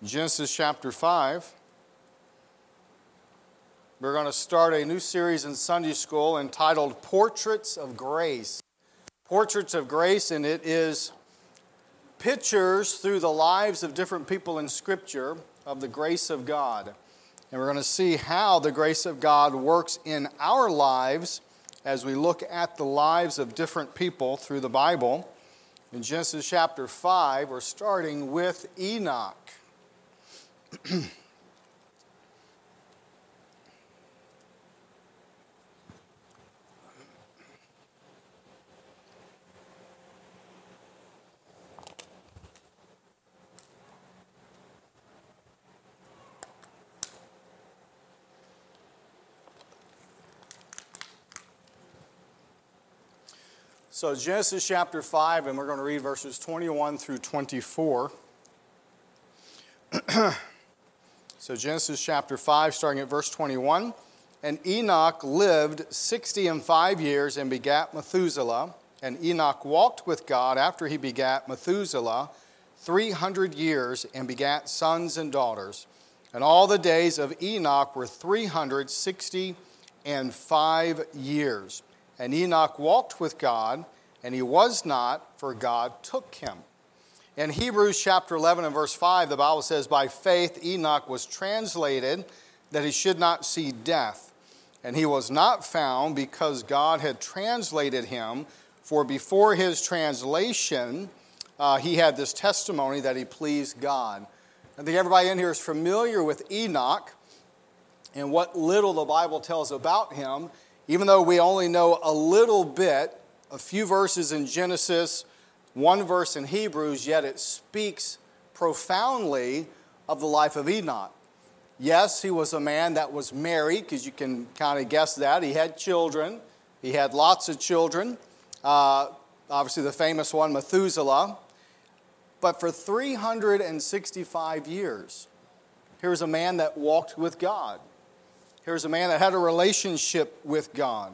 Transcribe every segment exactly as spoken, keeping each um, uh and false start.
Genesis chapter five. We're going to start a new series in Sunday school entitled Portraits of Grace. Portraits of Grace, and it is pictures through the lives of different people in Scripture of the grace of God. And we're going to see how the grace of God works in our lives as we look at the lives of different people through the Bible. In Genesis chapter five, we're starting with Enoch. So Genesis chapter five, and we're going to read verses twenty-one through twenty-four. So Genesis chapter five, starting at verse twenty-one. And Enoch lived sixty and five years and begat Methuselah. And Enoch walked with God after he begat Methuselah three hundred years and begat sons and daughters. And all the days of Enoch were three hundred sixty and five years. And Enoch walked with God, and he was not, for God took him. In Hebrews chapter eleven and verse five, the Bible says, by faith Enoch was translated that he should not see death. And he was not found because God had translated him. For before his translation, uh, he had this testimony that he pleased God. I think everybody in here is familiar with Enoch and what little the Bible tells about him. Even though we only know a little bit, a few verses in Genesis, one verse in Hebrews, yet it speaks profoundly of the life of Enoch. Yes, he was a man that was married, because you can kind of guess that. He had children. He had lots of children. Uh, obviously, the famous one, Methuselah. But for three hundred sixty-five years, here's a man that walked with God. Here's a man that had a relationship with God.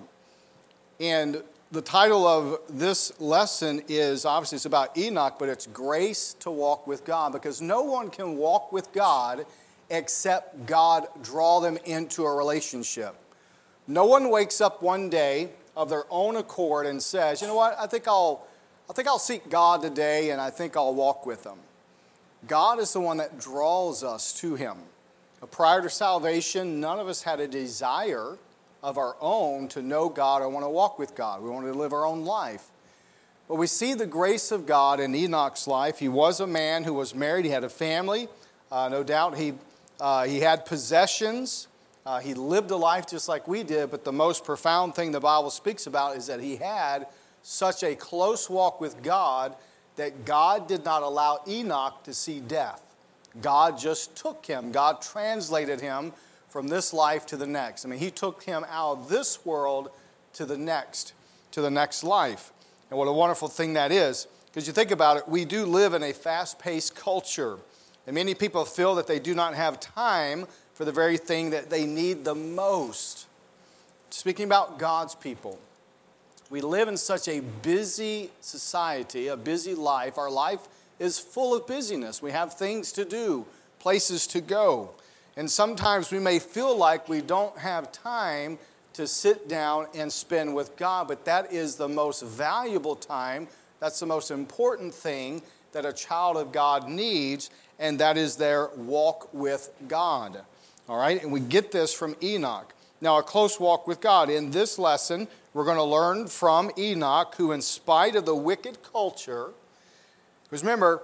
And the title of this lesson is, obviously it's about Enoch, but it's Grace to Walk with God. Because no one can walk with God except God draw them into a relationship. No one wakes up one day of their own accord and says, you know what, I think I'll, I think I'll seek God today and I think I'll walk with him. God is the one that draws us to him. Prior to salvation, none of us had a desire of our own to know God or want to walk with God. We wanted to live our own life. But we see the grace of God in Enoch's life. He was a man who was married. He had a family. Uh, no doubt he, uh, he had possessions. Uh, he lived a life just like we did. But the most profound thing the Bible speaks about is that he had such a close walk with God that God did not allow Enoch to see death. God just took him. God translated him from this life to the next. I mean, he took him out of this world to the next, to the next life. And what a wonderful thing that is. Because you think about it, we do live in a fast-paced culture. And many people feel that they do not have time for the very thing that they need the most. Speaking about God's people, we live in such a busy society, a busy life. Our life is full of busyness. We have things to do, places to go. And sometimes we may feel like we don't have time to sit down and spend with God, but that is the most valuable time. That's the most important thing that a child of God needs, and that is their walk with God. All right, and we get this from Enoch. Now, a close walk with God. In this lesson, we're going to learn from Enoch, who in spite of the wicked culture, because remember,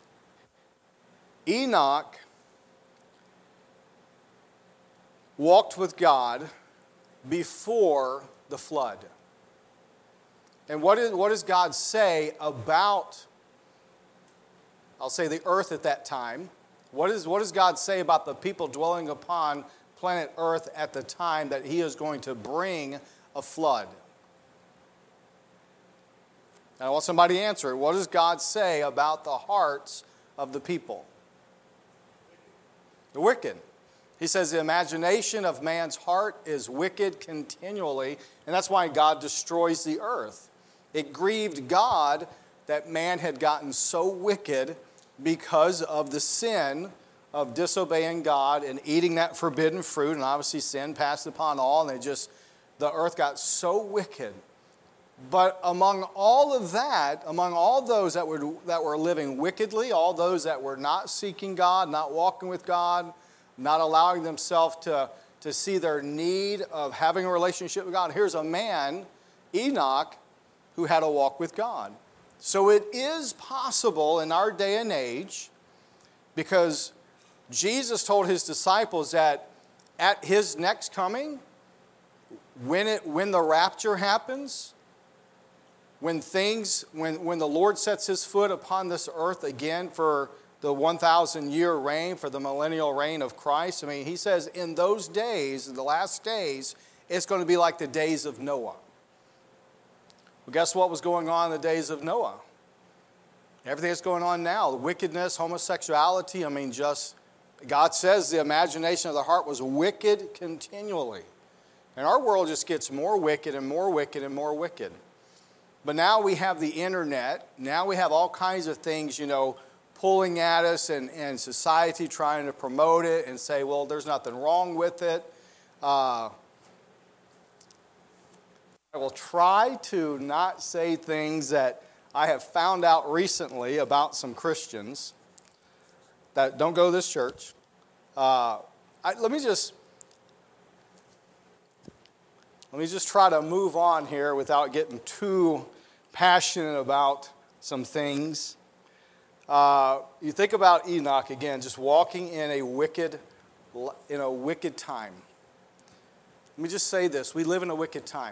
Enoch walked with God before the flood. And what, is, what does God say about, I'll say the earth at that time? What, is, what does God say about the people dwelling upon planet Earth at the time that he is going to bring a flood? And I want somebody to answer it. What does God say about the hearts of the people? The wicked. He says the imagination of man's heart is wicked continually, and that's why God destroys the earth. It grieved God that man had gotten so wicked because of the sin of disobeying God and eating that forbidden fruit, and obviously sin passed upon all, and they just, the earth got so wicked. But among all of that, among all those that were, that were living wickedly, all those that were not seeking God, not walking with God, not allowing themselves to, to see their need of having a relationship with God, here's a man, Enoch, who had a walk with God. So it is possible in our day and age, because Jesus told his disciples that at his next coming, when it when the rapture happens, when things, when, when the Lord sets his foot upon this earth again for the one thousand year reign, for the millennial reign of Christ, I mean, he says in those days, in the last days, it's going to be like the days of Noah. Well, guess what was going on in the days of Noah? Everything that's going on now, the wickedness, homosexuality, I mean, just, God says the imagination of the heart was wicked continually. And our world just gets more wicked and more wicked and more wicked. But now we have the internet. Now we have all kinds of things, you know, pulling at us, and, and society trying to promote it and say, well, there's nothing wrong with it. Uh, I will try to not say things that I have found out recently about some Christians that don't go to this church. Uh, I, let me just let me just try to move on here without getting too passionate about some things. Uh, you think about Enoch again, just walking in a wicked, in a wicked time. Let me just say this: we live in a wicked time.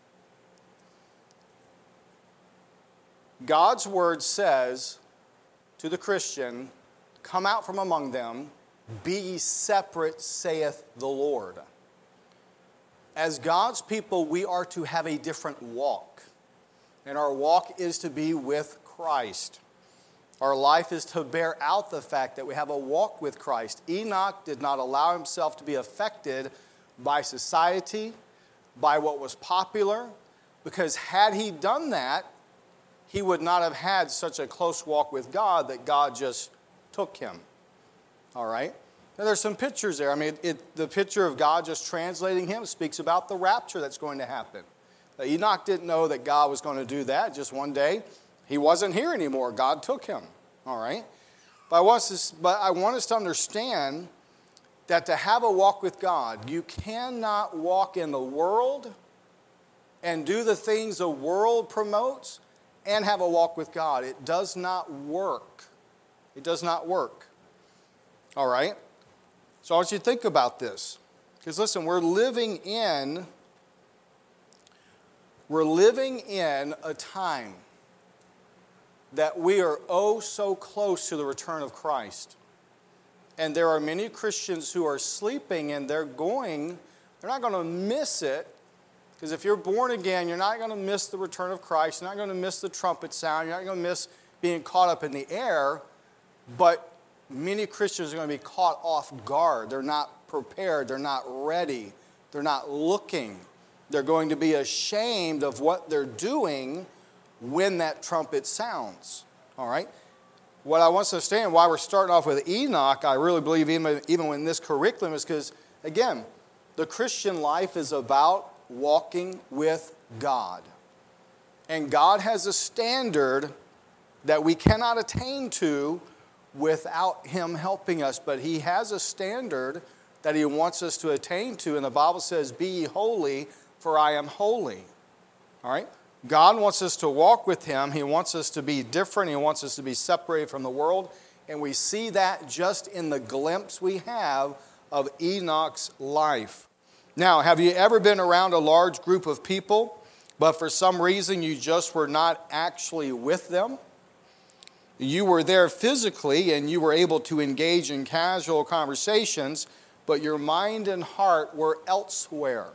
God's word says to the Christian, come out from among them, be ye separate, saith the Lord. As God's people, we are to have a different walk. And our walk is to be with Christ. Our life is to bear out the fact that we have a walk with Christ. Enoch did not allow himself to be affected by society, by what was popular, because had he done that, he would not have had such a close walk with God that God just took him. All right? Now, there's some pictures there. I mean, it, the picture of God just translating him speaks about the rapture that's going to happen. Now, Enoch didn't know that God was going to do that. Just one day, he wasn't here anymore. God took him. All right? But I want us to, but I want us to understand that to have a walk with God, you cannot walk in the world and do the things the world promotes and have a walk with God. It does not work. It does not work. All right? So I want you to think about this. Because listen, we're living in, we're living in a time that we are oh so close to the return of Christ. And there are many Christians who are sleeping, and they're going, they're not going to miss it. Because if you're born again, you're not going to miss the return of Christ. You're not going to miss the trumpet sound. You're not going to miss being caught up in the air. But many Christians are going to be caught off guard. They're not prepared. They're not ready. They're not looking. They're going to be ashamed of what they're doing when that trumpet sounds. All right? What I want us to understand, why we're starting off with Enoch, I really believe even, even in this curriculum, is because, again, the Christian life is about walking with God. And God has a standard that we cannot attain to without him helping us. But he has a standard that he wants us to attain to. And the Bible says, be ye holy, for I am holy. All right? God wants us to walk with him. He wants us to be different. He wants us to be separated from the world. And we see that just in the glimpse we have of Enoch's life. Now, have you ever been around a large group of people, but for some reason you just were not actually with them? You were there physically and you were able to engage in casual conversations, but your mind and heart were elsewhere.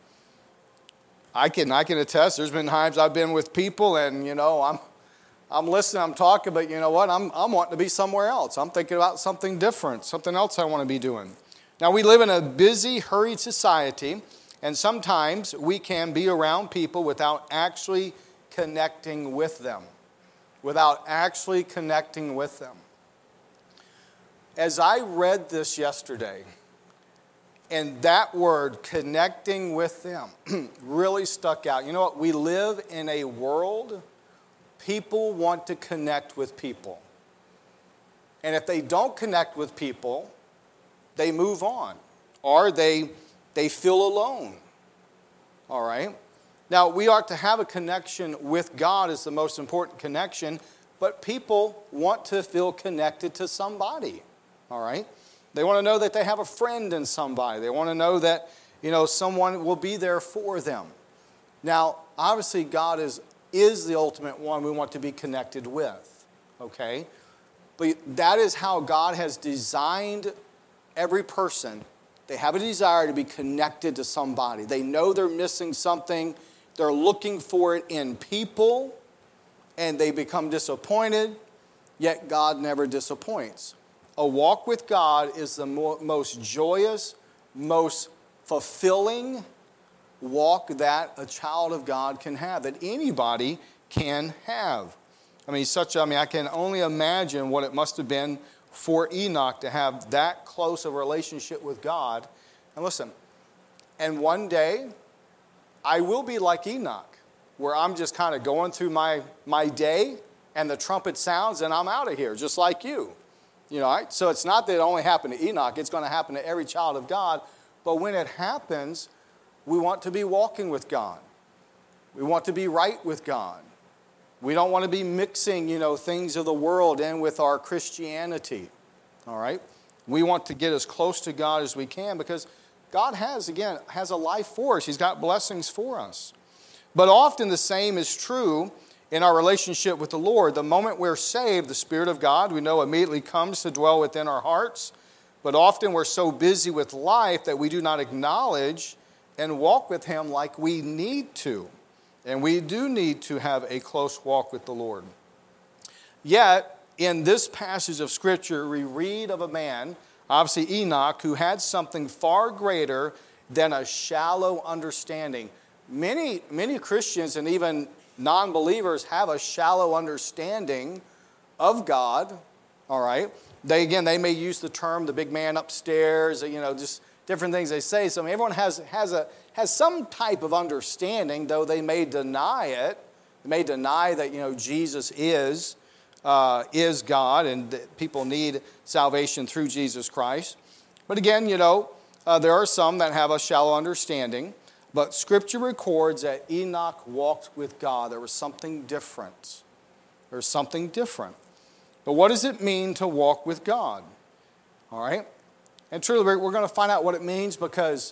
I can I can attest. There's been times I've been with people, and you know I'm I'm listening, I'm talking, but you know what? I'm I'm wanting to be somewhere else. I'm thinking about something different, something else I want to be doing. Now, we live in a busy, hurried society, and sometimes we can be around people without actually connecting with them. Without actually connecting with them. as I read this yesterday, and that word, connecting with them, really stuck out. You know what? We live in a world, people want to connect with people. And if they don't connect with people, they move on. Or they, they feel alone. All right? Now, we are to have a connection with God is the most important connection, but people want to feel connected to somebody. All right? They want to know that they have a friend in somebody. They want to know that, you know, someone will be there for them. Now, obviously, God is, is the ultimate one we want to be connected with, okay? But that is how God has designed every person. They have a desire to be connected to somebody. They know they're missing something. They're looking for it in people, and they become disappointed, yet God never disappoints. A walk with God is the mo- most joyous, most fulfilling walk that a child of God can have, that anybody can have. I mean, such. I mean, I can only imagine what it must have been for Enoch to have that close a relationship with God. And listen, and one day, I will be like Enoch, where I'm just kind of going through my, my day, and the trumpet sounds, and I'm out of here, just like you. You know, right? So it's not that it only happened to Enoch. It's going to happen to every child of God. But when it happens, we want to be walking with God. We want to be right with God. We don't want to be mixing, you know, things of the world in with our Christianity. All right? We want to get as close to God as we can because God has, again, has a life for us. He's got blessings for us. But often the same is true in our relationship with the Lord. The moment we're saved, the Spirit of God, we know, immediately comes to dwell within our hearts. But often we're so busy with life that we do not acknowledge and walk with Him like we need to. And we do need to have a close walk with the Lord. Yet, in this passage of Scripture, we read of a man, obviously Enoch, who had something far greater than a shallow understanding. Many, many Christians and even non-believers have a shallow understanding of God, all right? They, again, they may use the term, the big man upstairs, you know, just different things they say. So I mean, everyone has, has, a, has some type of understanding, though they may deny it. They may deny that, you know, Jesus is, uh, is God and that people need salvation through Jesus Christ. But again, you know, uh, there are some that have a shallow understanding. But Scripture records that Enoch walked with God. There was something different. There's something different. But what does it mean to walk with God? All right? And truly, we're going to find out what it means because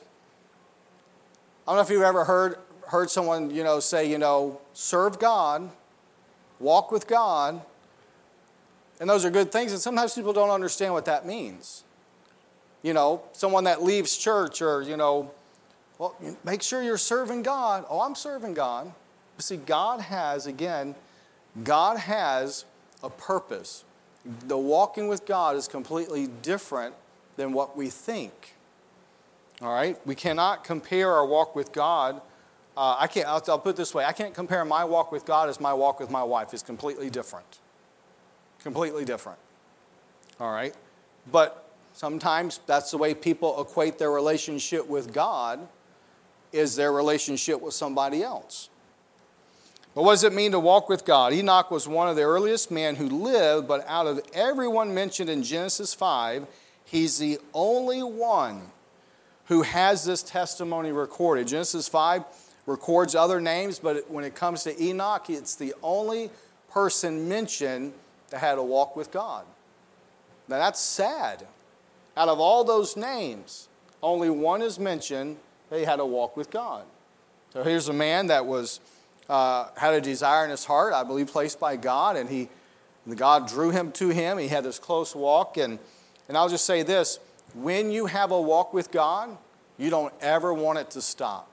I don't know if you've ever heard, heard someone, you know, say, you know, serve God, walk with God. And those are good things. And sometimes people don't understand what that means. You know, someone that leaves church or, you know, well, make sure you're serving God. Oh, I'm serving God. But see, God has, again, God has a purpose. The walking with God is completely different than what we think. All right? We cannot compare our walk with God. Uh, I can't, I'll, I'll put it this way. I can't compare my walk with God as my walk with my wife. It's completely different. Completely different. All right? But sometimes that's the way people equate their relationship with God is their relationship with somebody else. But what does it mean to walk with God? Enoch was one of the earliest men who lived, but out of everyone mentioned in Genesis five, he's the only one who has this testimony recorded. Genesis five records other names, but when it comes to Enoch, it's the only person mentioned that had a walk with God. Now that's sad. Out of all those names, only one is mentioned that he had a walk with God. So here's a man that was uh, had a desire in his heart, I believe placed by God, and he, God drew him to him. He had this close walk. And, and I'll just say this, when you have a walk with God, you don't ever want it to stop.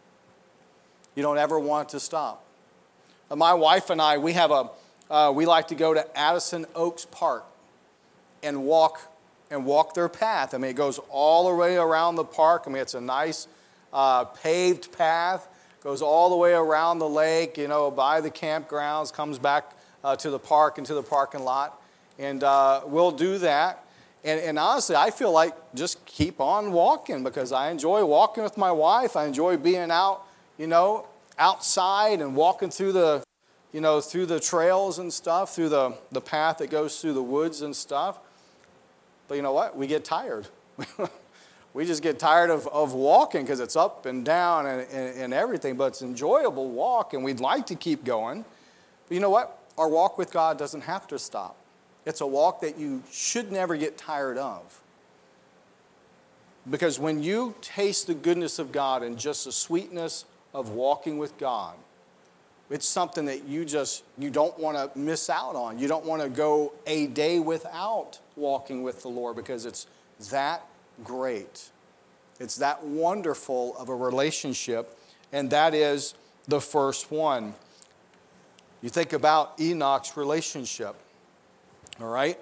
You don't ever want it to stop. Uh, my wife and I, we have a, uh, we like to go to Addison Oaks Park and walk and walk their path. I mean, it goes all the way around the park. I mean, it's a nice uh, paved path. Goes all the way around the lake, you know, by the campgrounds, comes back uh, to the park and to the parking lot. And uh, we'll do that. And, and honestly, I feel like just keep on walking because I enjoy walking with my wife. I enjoy being out, you know, outside and walking through the, you know, through the trails and stuff, through the, the path that goes through the woods and stuff. But you know what? We get tired. We just get tired of, of walking because it's up and down and, and, and everything. But it's an enjoyable walk, and we'd like to keep going. But you know what? Our walk with God doesn't have to stop. It's a walk that you should never get tired of. Because when you taste the goodness of God and just the sweetness of walking with God, it's something that you just, you don't want to miss out on. You don't want to go a day without walking with the Lord because it's that great. It's that wonderful of a relationship, and that is the first one. You think about Enoch's relationship. All right?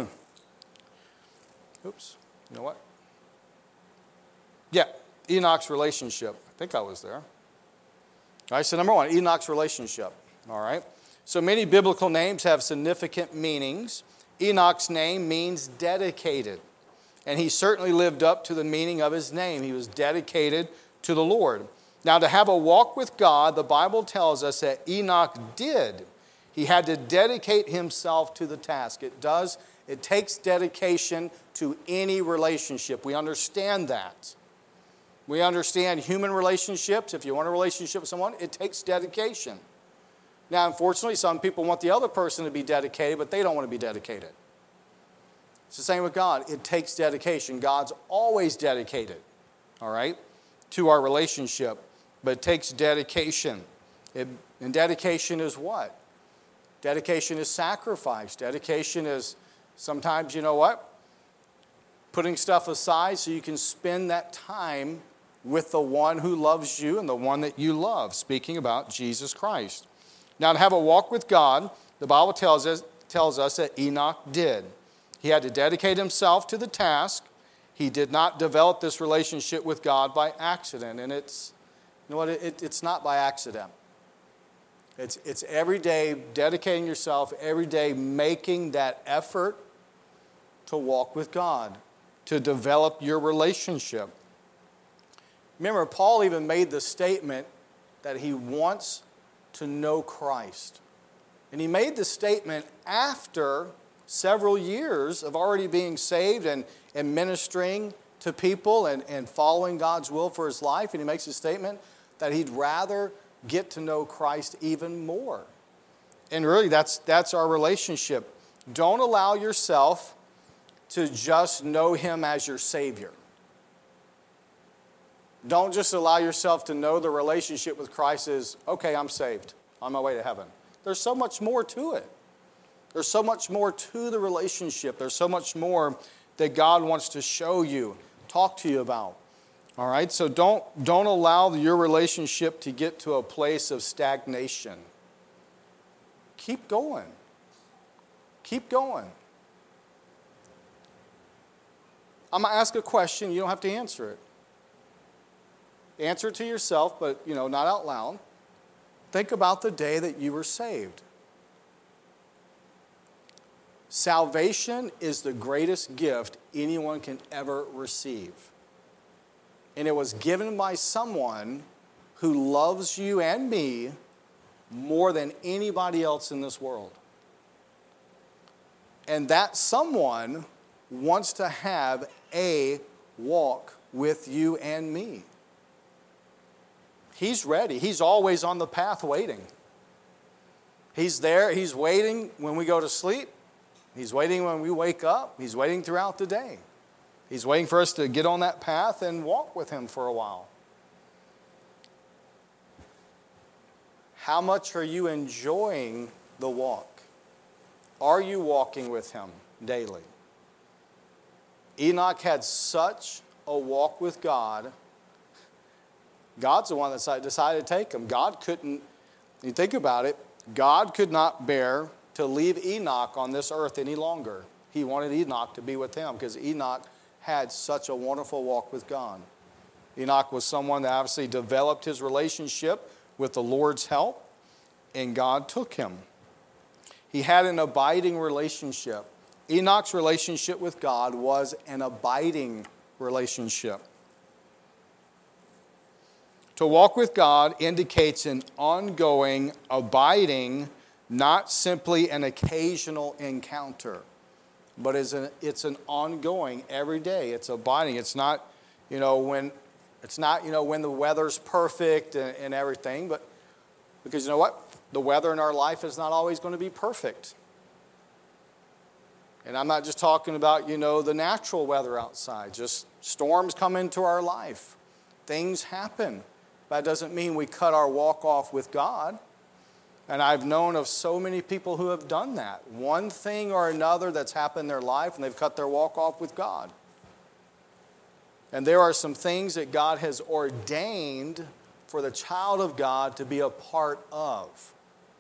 Oops. You know what? Yeah, Enoch's relationship. I think I was there. All right, so number one, Enoch's relationship. All right? So many biblical names have significant meanings. Enoch's name means dedicated. And he certainly lived up to the meaning of his name. He was dedicated to the Lord. Now, to have a walk with God, the Bible tells us that Enoch did. He had to dedicate himself to the task. It does. It takes dedication to any relationship. We understand that. We understand human relationships. If you want a relationship with someone, it takes dedication. Now, unfortunately, some people want the other person to be dedicated, but they don't want to be dedicated. It's the same with God. It takes dedication. God's always dedicated, all right, to our relationship, but it takes dedication. It, and dedication is what? Dedication is sacrifice. Dedication is sometimes, you know what? Putting stuff aside so you can spend that time with the one who loves you and the one that you love, speaking about Jesus Christ. Now, to have a walk with God, the Bible tells us, tells us that Enoch did. He had to dedicate himself to the task. He did not develop this relationship with God by accident. And it's, you know what, it, it's not by accident. It's, it's every day dedicating yourself, every day making that effort to walk with God, to develop your relationship. Remember, Paul even made the statement that he wants to know Christ. And he made the statement after several years of already being saved and, and ministering to people and, and following God's will for his life. And he makes a statement that he'd rather get to know Christ even more. And really, that's, that's our relationship. Don't allow yourself to just know him as your Savior. Don't just allow yourself to know the relationship with Christ as, okay, I'm saved, on my way to heaven. There's so much more to it. There's so much more to the relationship. There's so much more that God wants to show you, talk to you about. All right, so don't, don't allow your relationship to get to a place of stagnation. Keep going. Keep going. I'm going to ask a question. You don't have to answer it. Answer it to yourself, but, you know, not out loud. Think about the day that you were saved. Salvation is the greatest gift anyone can ever receive. And it was given by someone who loves you and me more than anybody else in this world. And that someone wants to have a walk with you and me. He's ready. He's always on the path waiting. He's there. He's waiting when we go to sleep. He's waiting when we wake up. He's waiting throughout the day. He's waiting for us to get on that path and walk with him for a while. How much are you enjoying the walk? Are you walking with him daily? Enoch had such a walk with God. God's the one that decided to take him. God couldn't, you think about it, God could not bear to leave Enoch on this earth any longer. He wanted Enoch to be with him because Enoch had such a wonderful walk with God. Enoch was someone that obviously developed his relationship with the Lord's help, and God took him. He had an abiding relationship Enoch's relationship with God was an abiding relationship. To walk with God indicates an ongoing, abiding, not simply an occasional encounter, but it's an, it's an ongoing, every day. It's abiding. It's not, you know, when it's not, you know, when the weather's perfect and, and everything, but because you know what? The weather in our life is not always going to be perfect. And I'm not just talking about, you know, the natural weather outside. Just storms come into our life. Things happen. That doesn't mean we cut our walk off with God. And I've known of so many people who have done that. One thing or another that's happened in their life, and they've cut their walk off with God. And there are some things that God has ordained for the child of God to be a part of.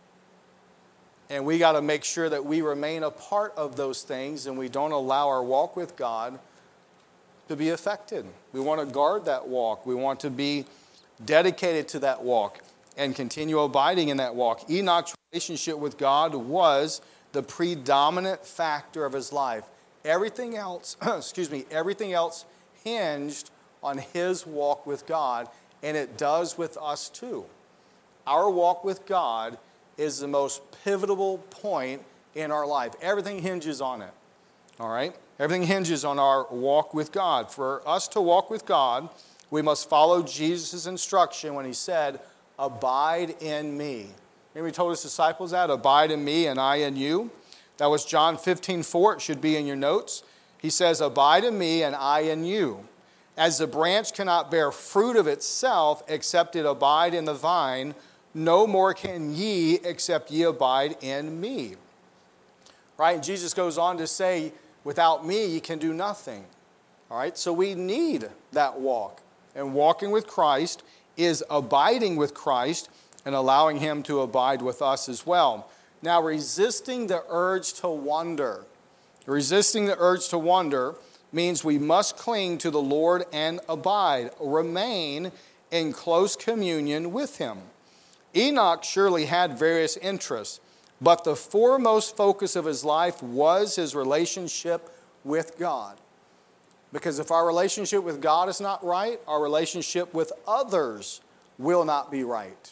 And we got to make sure that we remain a part of those things and we don't allow our walk with God to be affected. We want to guard that walk. We want to be dedicated to that walk and continue abiding in that walk. Enoch's relationship with God was the predominant factor of his life. Everything else, excuse me, everything else hinged on his walk with God, and it does with us too. Our walk with God is the most pivotal point in our life. Everything hinges on it. All right? Everything hinges on our walk with God. For us to walk with God, we must follow Jesus' instruction when he said, abide in me. Remember he told his disciples that? Abide in me and I in you. That was John fifteen four. It should be in your notes. He says, abide in me and I in you. As the branch cannot bear fruit of itself except it abide in the vine, no more can ye except ye abide in me. Right? And Jesus goes on to say, without me ye can do nothing. All right? So we need that walk. And walking with Christ is abiding with Christ and allowing him to abide with us as well. Now, resisting the urge to wander. Resisting the urge to wander means we must cling to the Lord and abide, remain in close communion with him. Enoch surely had various interests, but the foremost focus of his life was his relationship with God. Because if our relationship with God is not right, our relationship with others will not be right.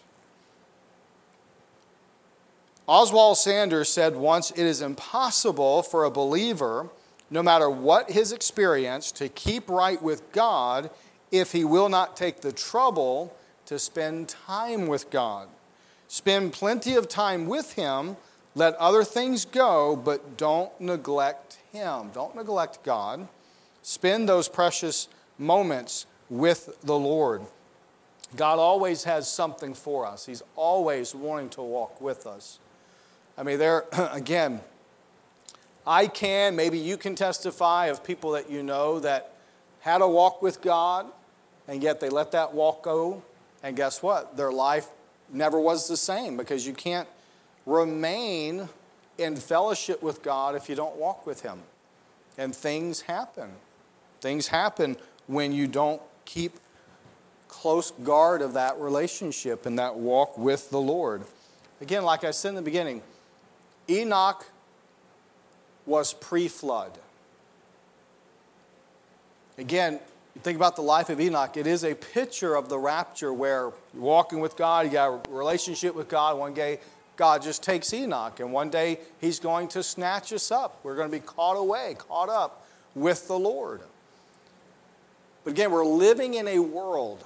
Oswald Sanders said once, it is impossible for a believer, no matter what his experience, to keep right with God if he will not take the trouble to spend time with God. Spend plenty of time with him, let other things go, but don't neglect him. Don't neglect God. Spend those precious moments with the Lord. God always has something for us. He's always wanting to walk with us. I mean, there, again, I can, maybe you can testify of people that you know that had a walk with God, and yet they let that walk go, and guess what? Their life never was the same, because you can't remain in fellowship with God if you don't walk with him. And things happen. Things happen when you don't keep close guard of that relationship and that walk with the Lord. Again, like I said in the beginning, Enoch was pre-flood. Again, you think about the life of Enoch, it is a picture of the rapture where you're walking with God, you got a relationship with God. One day, God just takes Enoch, and one day he's going to snatch us up. We're going to be caught away, caught up with the Lord. But again, we're living in a world,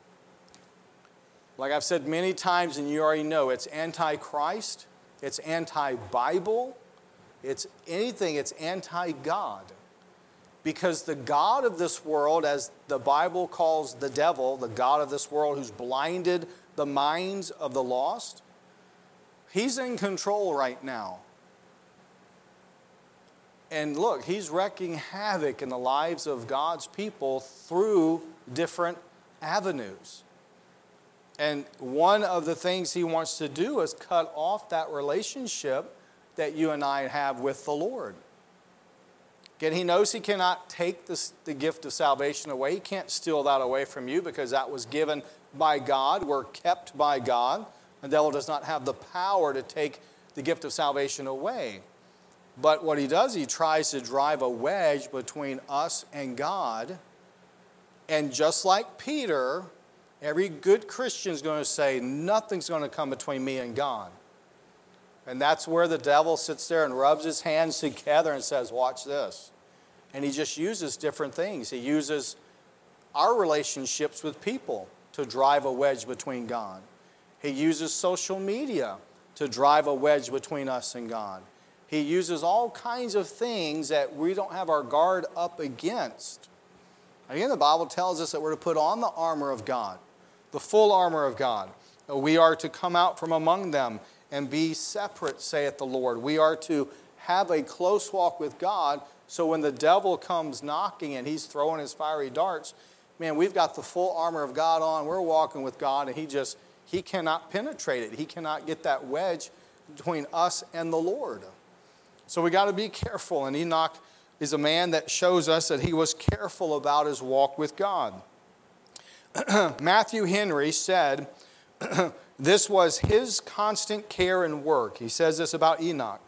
like I've said many times, and you already know, it's anti-Christ, it's anti-Bible, it's anything, it's anti-God. Because the God of this world, as the Bible calls the devil, the God of this world who's blinded the minds of the lost, he's in control right now. And look, he's wreaking havoc in the lives of God's people through different avenues. And one of the things he wants to do is cut off that relationship that you and I have with the Lord. Again, he knows he cannot take this, the gift of salvation away. He can't steal that away from you because that was given by God. We're kept by God. The devil does not have the power to take the gift of salvation away. But what he does, he tries to drive a wedge between us and God. And just like Peter, every good Christian is going to say, nothing's going to come between me and God. And that's where the devil sits there and rubs his hands together and says, watch this. And he just uses different things. He uses our relationships with people to drive a wedge between God. He uses social media to drive a wedge between us and God. He uses all kinds of things that we don't have our guard up against. Again, the Bible tells us that we're to put on the armor of God, the full armor of God. We are to come out from among them and be separate, saith the Lord. We are to have a close walk with God, so when the devil comes knocking and he's throwing his fiery darts, man, we've got the full armor of God on. We're walking with God, and he just, he cannot penetrate it. He cannot get that wedge between us and the Lord. So we got to be careful, and Enoch is a man that shows us that he was careful about his walk with God. Matthew Henry said, this was his constant care and work. He says this about Enoch.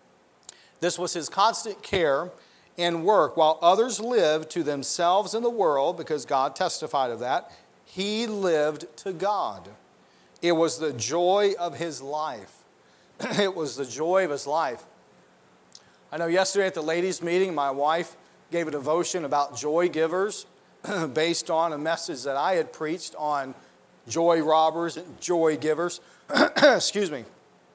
This was his constant care and work. While others lived to themselves and the world, because God testified of that, he lived to God. It was the joy of his life. It was the joy of his life. I know yesterday at the ladies' meeting, my wife gave a devotion about joy givers based on a message that I had preached on joy robbers and joy givers. Excuse me.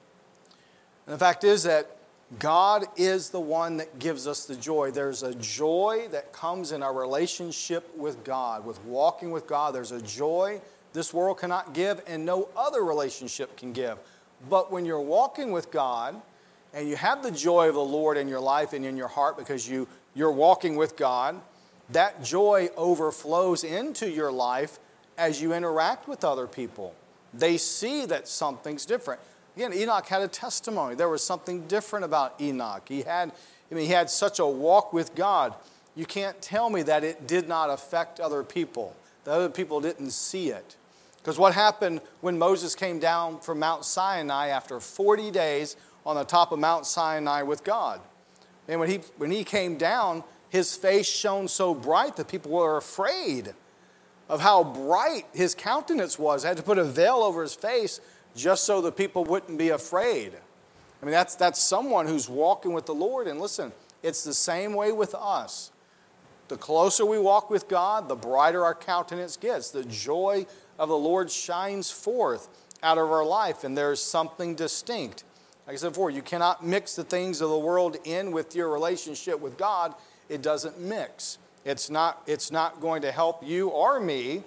And the fact is that God is the one that gives us the joy. There's a joy that comes in our relationship with God, with walking with God. There's a joy this world cannot give and no other relationship can give. But when you're walking with God, and you have the joy of the Lord in your life and in your heart because you, you're walking with God, that joy overflows into your life as you interact with other people. They see that something's different. Again, Enoch had a testimony. There was something different about Enoch. He had, I mean, he had such a walk with God. You can't tell me that it did not affect other people, that other people didn't see it. Because what happened when Moses came down from Mount Sinai after forty days on the top of Mount Sinai with God? And when he, when he came down, his face shone so bright that people were afraid of how bright his countenance was. They had to put a veil over his face just so the people wouldn't be afraid. I mean, that's, that's someone who's walking with the Lord. And listen, it's the same way with us. The closer we walk with God, the brighter our countenance gets. The joy of the Lord shines forth out of our life, and there's something distinct. Like I said before, you cannot mix the things of the world in with your relationship with God. It doesn't mix. It's not, it's not going to help you or me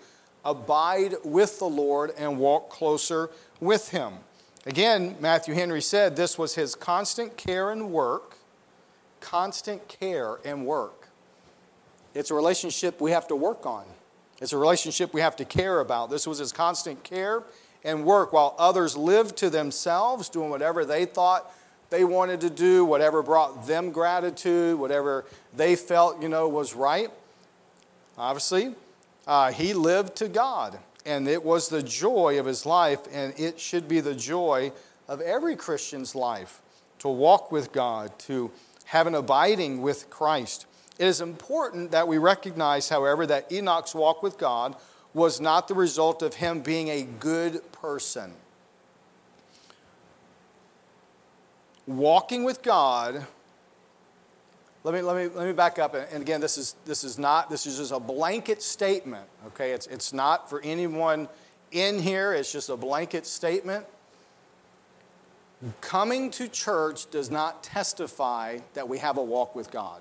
abide with the Lord and walk closer with Him. Again, Matthew Henry said this was his constant care and work. Constant care and work. It's a relationship we have to work on. It's a relationship we have to care about. This was his constant care and work while others lived to themselves, doing whatever they thought they wanted to do, whatever brought them gratitude, whatever they felt, you know, was right. Obviously, uh, he lived to God, and it was the joy of his life, and it should be the joy of every Christian's life to walk with God, to have an abiding with Christ. It is important that we recognize, however, that Enoch's walk with God was not the result of him being a good person. Walking with God, let me let me let me back up, and again, this is this is not this is just a blanket statement. Okay, it's it's not for anyone in here. It's just a blanket statement. Coming to church does not testify that we have a walk with God.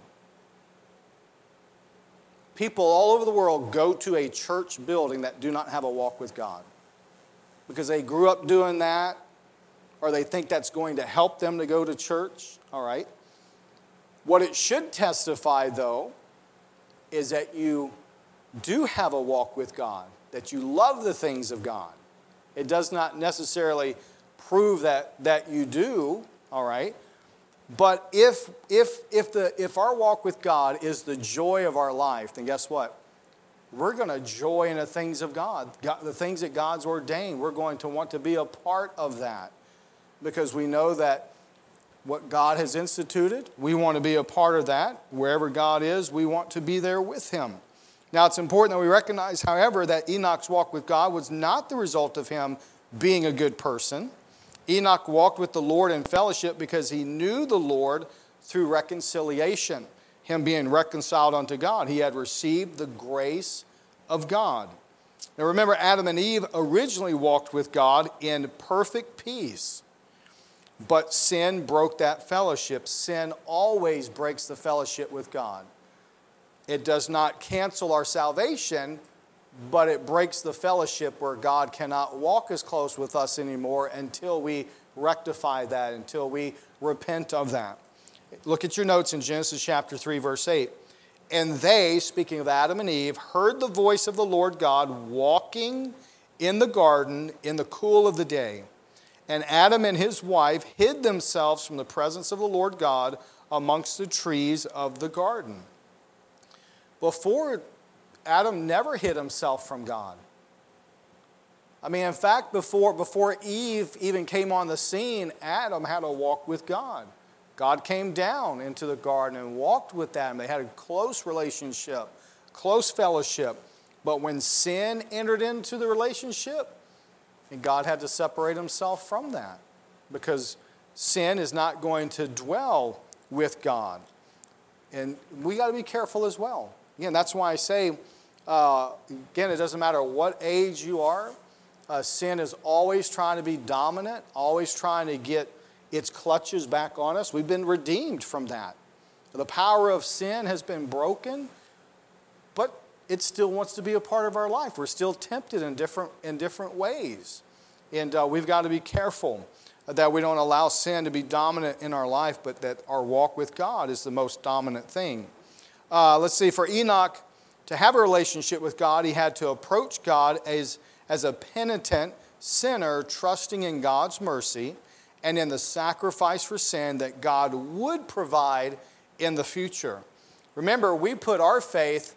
People all over the world go to a church building that do not have a walk with God because they grew up doing that, or they think that's going to help them to go to church. All right. What it should testify, though, is that you do have a walk with God, that you love the things of God. It does not necessarily prove that, that you do, all right? But if, if, if, the, if our walk with God is the joy of our life, then guess what? We're going to joy in the things of God, God, the things that God's ordained. We're going to want to be a part of that because we know that what God has instituted. We want to be a part of that. Wherever God is, we want to be there with him. Now, it's important that we recognize, however, that Enoch's walk with God was not the result of him being a good person. Enoch walked with the Lord in fellowship because he knew the Lord through reconciliation, him being reconciled unto God. He had received the grace of God. Now remember, Adam and Eve originally walked with God in perfect peace. But sin broke that fellowship. Sin always breaks the fellowship with God. It does not cancel our salvation, but it breaks the fellowship where God cannot walk as close with us anymore until we rectify that, until we repent of that. Look at your notes in Genesis chapter three, verse eight. And they, speaking of Adam and Eve, heard the voice of the Lord God walking in the garden in the cool of the day. And Adam and his wife hid themselves from the presence of the Lord God amongst the trees of the garden. Before, Adam never hid himself from God. I mean, in fact, before, before Eve even came on the scene, Adam had a walk with God. God came down into the garden and walked with Adam. They had a close relationship, close fellowship. But when sin entered into the relationship, and God had to separate himself from that because sin is not going to dwell with God. And we got to be careful as well. Again, that's why I say, uh, again, it doesn't matter what age you are. Uh, sin is always trying to be dominant, always trying to get its clutches back on us. We've been redeemed from that. The power of sin has been broken, but it still wants to be a part of our life. We're still tempted in different, in different ways. And uh, we've got to be careful that we don't allow sin to be dominant in our life, but that our walk with God is the most dominant thing. Uh, let's see, for Enoch to have a relationship with God, he had to approach God as, as a penitent sinner, trusting in God's mercy and in the sacrifice for sin that God would provide in the future. Remember, we put our faith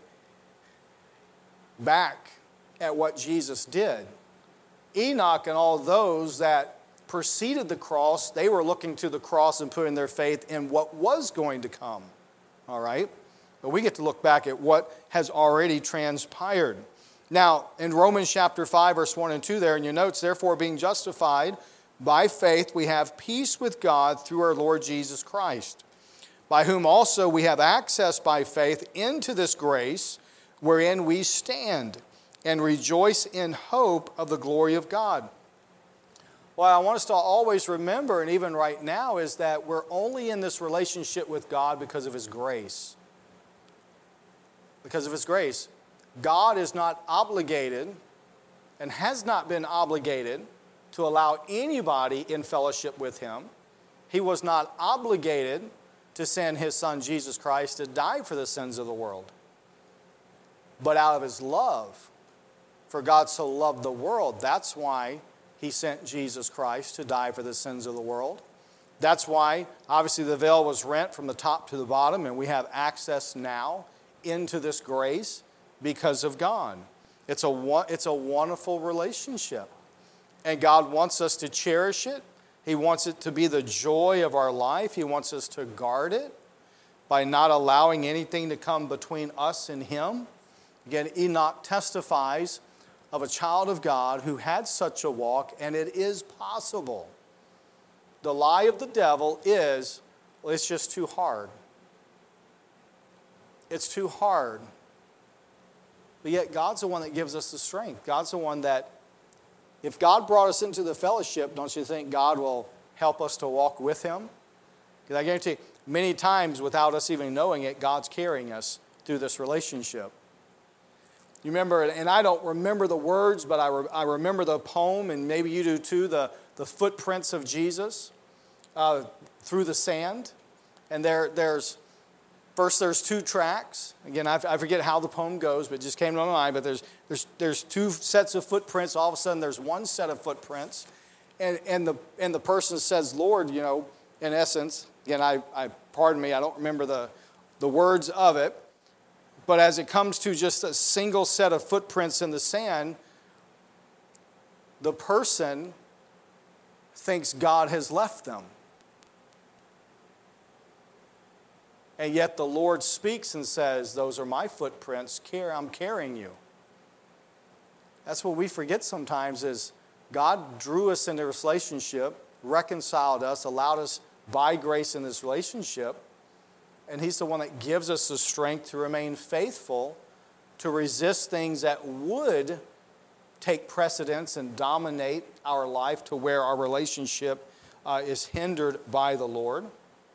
back at what Jesus did. Enoch and all those that preceded the cross, they were looking to the cross and putting their faith in what was going to come. All right? But we get to look back at what has already transpired. Now, in Romans chapter five, verse one and two there in your notes, therefore being justified by faith, we have peace with God through our Lord Jesus Christ, by whom also we have access by faith into this grace wherein we stand and rejoice in hope of the glory of God. What I want us to always remember, and even right now, is that we're only in this relationship with God because of His grace. Because of His grace. God is not obligated and has not been obligated to allow anybody in fellowship with Him. He was not obligated to send His Son Jesus Christ to die for the sins of the world. But out of His love, for God so loved the world, that's why He sent Jesus Christ to die for the sins of the world. That's why, obviously, the veil was rent from the top to the bottom, and we have access now into this grace because of God. It's a, it's a wonderful relationship. And God wants us to cherish it. He wants it to be the joy of our life. He wants us to guard it by not allowing anything to come between us and Him. Again, Enoch testifies of a child of God who had such a walk, and it is possible. The lie of the devil is, well, it's just too hard. It's too hard. But yet God's the one that gives us the strength. God's the one that, if God brought us into the fellowship, don't you think God will help us to walk with Him? Because I guarantee you, many times without us even knowing it, God's carrying us through this relationship. You remember, and I don't remember the words, but I, re, I remember the poem, and maybe you do too, the, the footprints of Jesus uh, through the sand. And there, there's, first there's two tracks. Again, I, I forget how the poem goes, but it just came to my mind. But there's, there's, there's two sets of footprints. All of a sudden, there's one set of footprints. And, and, the, and the person says, Lord, you know, in essence, again, I, I pardon me, I don't remember the, the words of it. But as it comes to just a single set of footprints in the sand, the person thinks God has left them. And yet the Lord speaks and says, those are my footprints, I'm carrying you. That's what we forget sometimes is God drew us into this relationship, reconciled us, allowed us by grace in this relationship, and He's the one that gives us the strength to remain faithful, to resist things that would take precedence and dominate our life to where our relationship uh, is hindered by the Lord.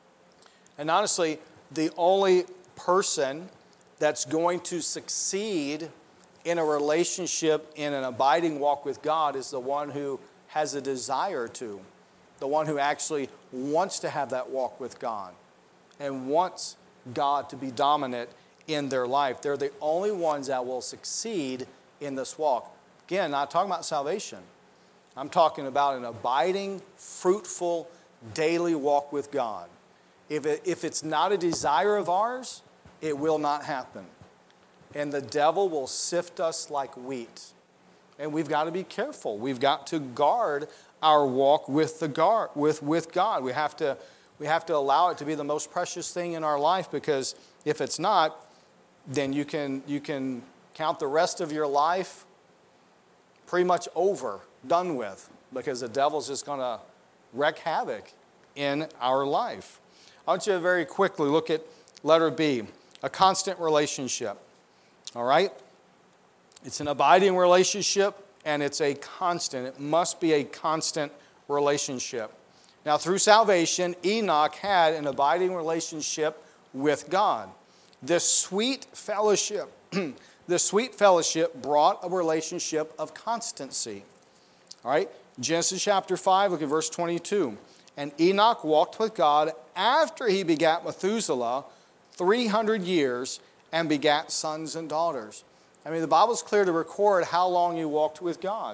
And honestly, the only person that's going to succeed in a relationship, in an abiding walk with God, is the one who has a desire to, the one who actually wants to have that walk with God and wants God to be dominant in their life. They're the only ones that will succeed in this walk. Again, not talking about salvation. I'm talking about an abiding, fruitful, daily walk with God. If, it, if it's not a desire of ours, it will not happen. And the devil will sift us like wheat. And we've got to be careful. We've got to guard our walk with the guard, with, with God. We have to, we have to allow it to be the most precious thing in our life, because if it's not, then you can, you can count the rest of your life pretty much over, done with, because the devil's just going to wreak havoc in our life. I want you to very quickly look at letter B, a constant relationship. All right? It's an abiding relationship, and it's a constant. It must be a constant relationship. Now, through salvation, Enoch had an abiding relationship with God. This sweet fellowship, this sweet fellowship brought a relationship of constancy. All right? Genesis chapter five, look at verse twenty-two. And Enoch walked with God after he begat Methuselah three hundred years and begat sons and daughters. I mean, the Bible's clear to record how long you walked with God.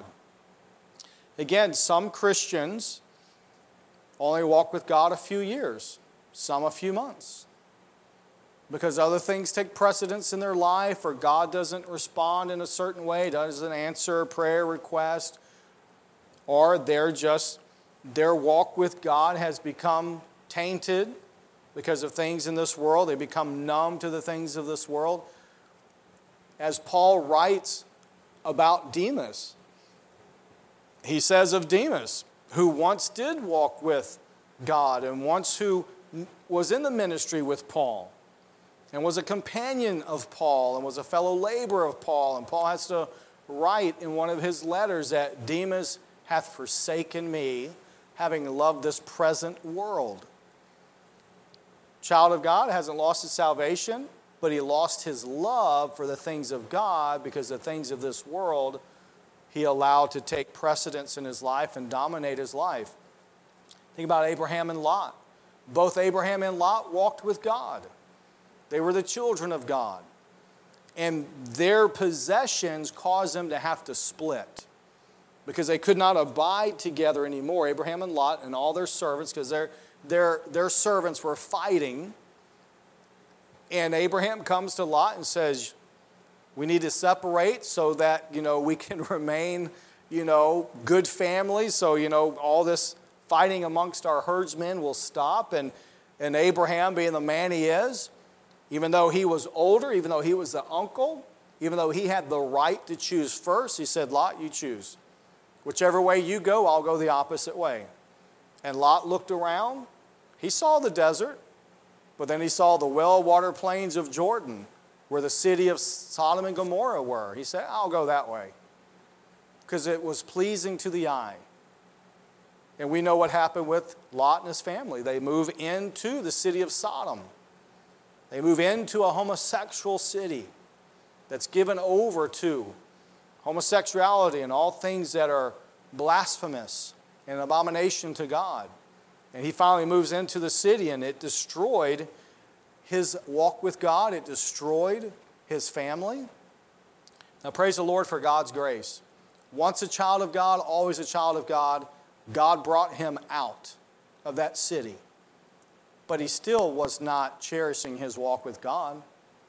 Again, some Christians only walk with God a few years, some a few months, because other things take precedence in their life, or God doesn't respond in a certain way, doesn't answer a prayer request, or they're just, their walk with God has become tainted because of things in this world. They become numb to the things of this world. As Paul writes about Demas, he says of Demas, who once did walk with God and once who was in the ministry with Paul and was a companion of Paul and was a fellow laborer of Paul. And Paul has to write in one of his letters that Demas hath forsaken me, having loved this present world. Child of God hasn't lost his salvation, but he lost his love for the things of God because the things of this world he allowed to take precedence in his life and dominate his life. Think about Abraham and Lot. Both Abraham and Lot walked with God. They were the children of God. And their possessions caused them to have to split because they could not abide together anymore. Abraham and Lot and all their servants, because their, their, their servants were fighting. And Abraham comes to Lot and says, we need to separate so that, you know, we can remain, you know, good families. So, you know, all this fighting amongst our herdsmen will stop. And, and Abraham, being the man he is, even though he was older, even though he was the uncle, even though he had the right to choose first, he said, Lot, you choose. Whichever way you go, I'll go the opposite way. And Lot looked around. He saw the desert, but then he saw the well-watered plains of Jordan, where the city of Sodom and Gomorrah were. He said, I'll go that way, because it was pleasing to the eye. And we know what happened with Lot and his family. They move into the city of Sodom. They move into a homosexual city that's given over to homosexuality and all things that are blasphemous and abomination to God. And he finally moves into the city, and it destroyed his walk with God. It destroyed his family. Now, praise the Lord for God's grace. Once a child of God, always a child of God. God brought him out of that city. But he still was not cherishing his walk with God.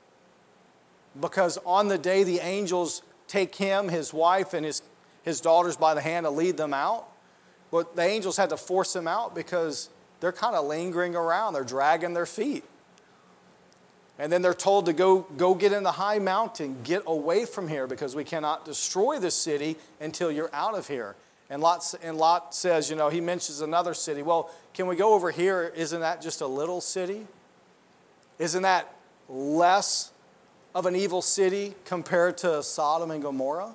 Because on the day the angels take him, his wife, and his, his daughters by the hand to lead them out, but the angels had to force them out because they're kind of lingering around. They're dragging their feet. And then they're told to go, go get in the high mountain, get away from here, because we cannot destroy the city until you're out of here. And Lot, and Lot says, you know, he mentions another city. Well, can we go over here? Isn't that just a little city? Isn't that less of an evil city compared to Sodom and Gomorrah?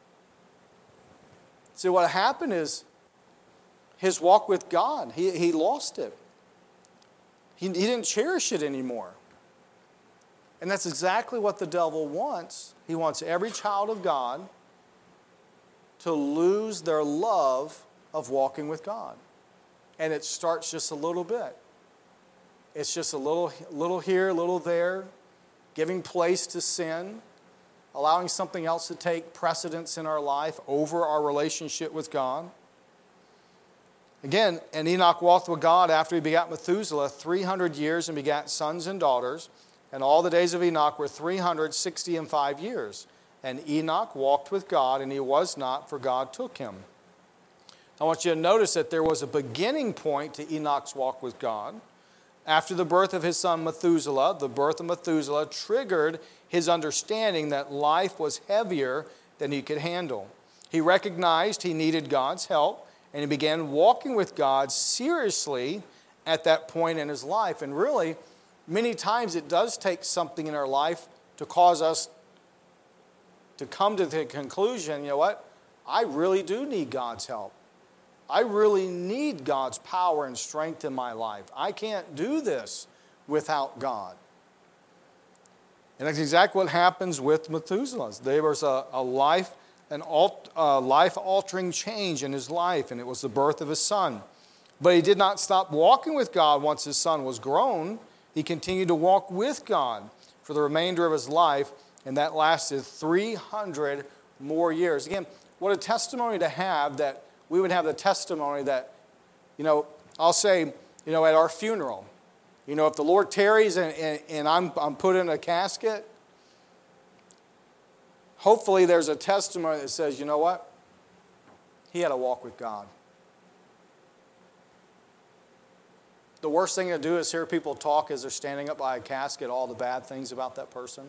See, what happened is his walk with God, he, he lost it. He, he didn't cherish it anymore. And that's exactly what the devil wants. He wants every child of God to lose their love of walking with God. And it starts just a little bit. It's just a little, little here, a little there, giving place to sin, allowing something else to take precedence in our life over our relationship with God. Again, and Enoch walked with God after he begat Methuselah three hundred years and begat sons and daughters. And all the days of Enoch were three hundred sixty and five years. And Enoch walked with God, and he was not, for God took him. I want you to notice that there was a beginning point to Enoch's walk with God. After the birth of his son Methuselah, the birth of Methuselah triggered his understanding that life was heavier than he could handle. He recognized he needed God's help, and he began walking with God seriously at that point in his life. And really, many times it does take something in our life to cause us to come to the conclusion, you know what? I really do need God's help. I really need God's power and strength in my life. I can't do this without God. And that's exactly what happens with Methuselah. There was a, a life, an alt, uh, life-altering change in his life, and it was the birth of his son. But he did not stop walking with God once his son was grown. He continued to walk with God for the remainder of his life, and that lasted three hundred more years. Again, what a testimony to have that we would have the testimony that, you know, I'll say, you know, at our funeral, you know, if the Lord tarries and, and, and I'm, I'm put in a casket, hopefully there's a testimony that says, you know what? He had a walk with God. The worst thing to do is hear people talk as they're standing up by a casket, all the bad things about that person.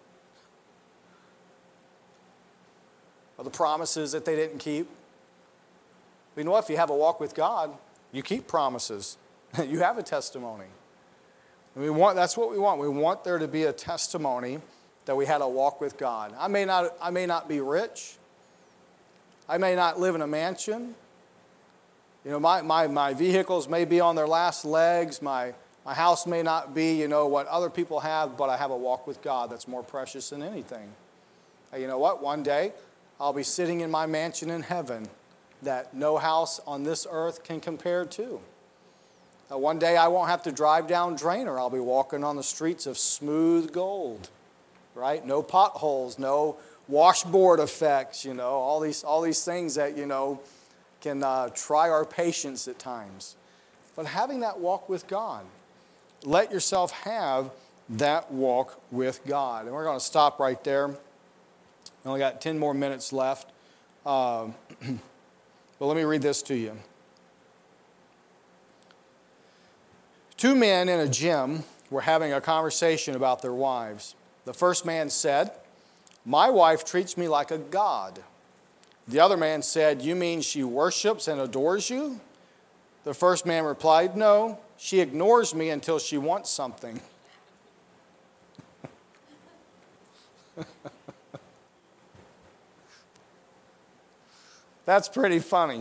Or the promises that they didn't keep. But you know what? If you have a walk with God, you keep promises. You have a testimony. And we want, that's what we want. We want there to be a testimony that we had a walk with God. I may not, I may not be rich. I may not live in a mansion. You know, my, my, my vehicles may be on their last legs. My, my house may not be, you know, what other people have, but I have a walk with God that's more precious than anything. And you know what? One day, I'll be sitting in my mansion in heaven that no house on this earth can compare to. Uh, one day, I won't have to drive down Drainer. I'll be walking on the streets of smooth gold, right? No potholes, no washboard effects, you know, all these, all these things that, you know, can uh, try our patience at times. But having that walk with God, let yourself have that walk with God. And we're going to stop right there. We only got ten more minutes left. Uh, but let me read this to you. Two men in a gym were having a conversation about their wives. The first man said, "My wife treats me like a god." The other man said, "You mean she worships and adores you?" The first man replied, "No, she ignores me until she wants something." That's pretty funny.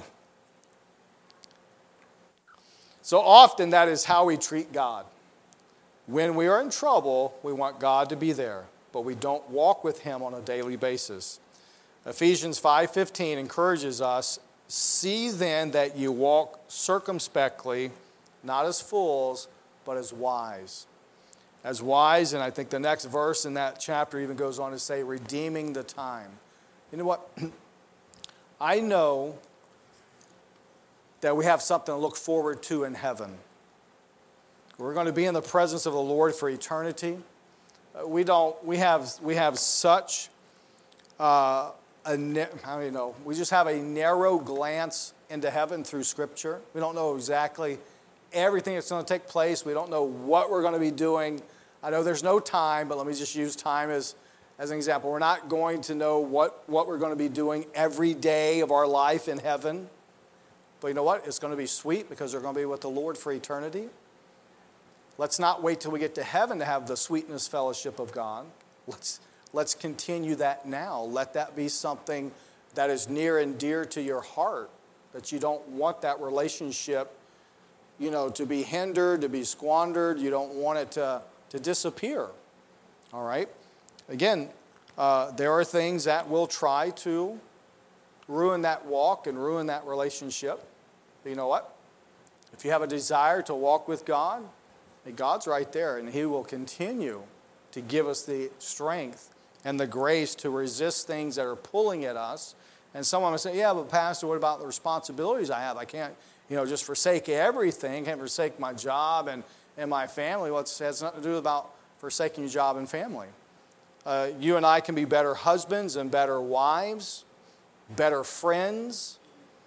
So often that is how we treat God. When we are in trouble, we want God to be there, but we don't walk with Him on a daily basis. Ephesians five fifteen encourages us, "See then that you walk circumspectly, not as fools, but as wise." As wise, and I think the next verse in that chapter even goes on to say, redeeming the time. You know what? I know that we have something to look forward to in heaven. We're going to be in the presence of the Lord for eternity. We don't. We have. We have such. Uh, a, I don't know. We just have a narrow glance into heaven through Scripture. We don't know exactly everything that's going to take place. We don't know what we're going to be doing. I know there's no time, but let me just use time as, as an example. We're not going to know what, what we're going to be doing every day of our life in heaven. But you know what? It's going to be sweet because we're going to be with the Lord for eternity. Let's not wait till we get to heaven to have the sweetness fellowship of God. Let's, let's continue that now. Let that be something that is near and dear to your heart, that you don't want that relationship, you know, to be hindered, to be squandered. You don't want it to, to disappear. All right? Again, uh, there are things that will try to ruin that walk and ruin that relationship. But you know what? If you have a desire to walk with God, God's right there, and He will continue to give us the strength and the grace to resist things that are pulling at us. And someone will say, yeah, but Pastor, what about the responsibilities I have? I can't, you know, just forsake everything. I can't forsake my job and, and my family. Well, it has nothing to do about forsaking your job and family. Uh, you and I can be better husbands and better wives, better friends,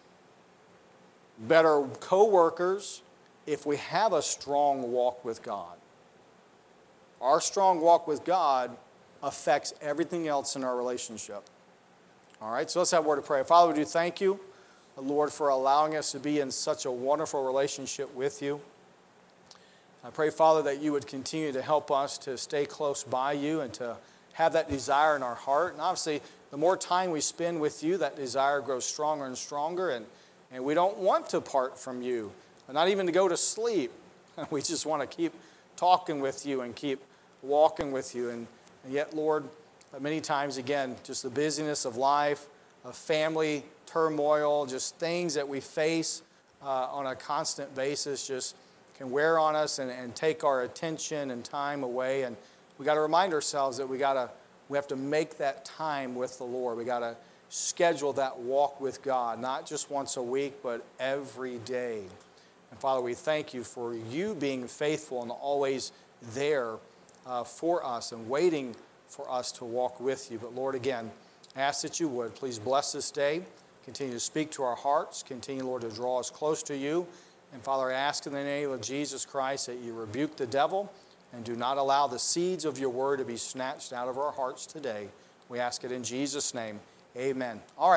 better co-workers if we have a strong walk with God. Our strong walk with God affects everything else in our relationship. All right, so let's have a word of prayer. Father, we do thank you, Lord, for allowing us to be in such a wonderful relationship with you. I pray, Father, that you would continue to help us to stay close by you and to have that desire in our heart. And obviously, the more time we spend with you, that desire grows stronger and stronger, and, and we don't want to part from you, not even to go to sleep. We just want to keep talking with you and keep walking with you. And, and yet, Lord, many times, again, just the busyness of life, of family turmoil, just things that we face uh, on a constant basis just can wear on us and, and take our attention and time away. And we got to remind ourselves that we got to we have to make that time with the Lord. We got to schedule that walk with God, not just once a week, but every day. And Father, we thank you for you being faithful and always there uh, for us and waiting for us to walk with you. But Lord, again, I ask that you would please bless this day. Continue to speak to our hearts. Continue, Lord, to draw us close to you. And Father, I ask in the name of Jesus Christ that you rebuke the devil and do not allow the seeds of your word to be snatched out of our hearts today. We ask it in Jesus' name. Amen. All right.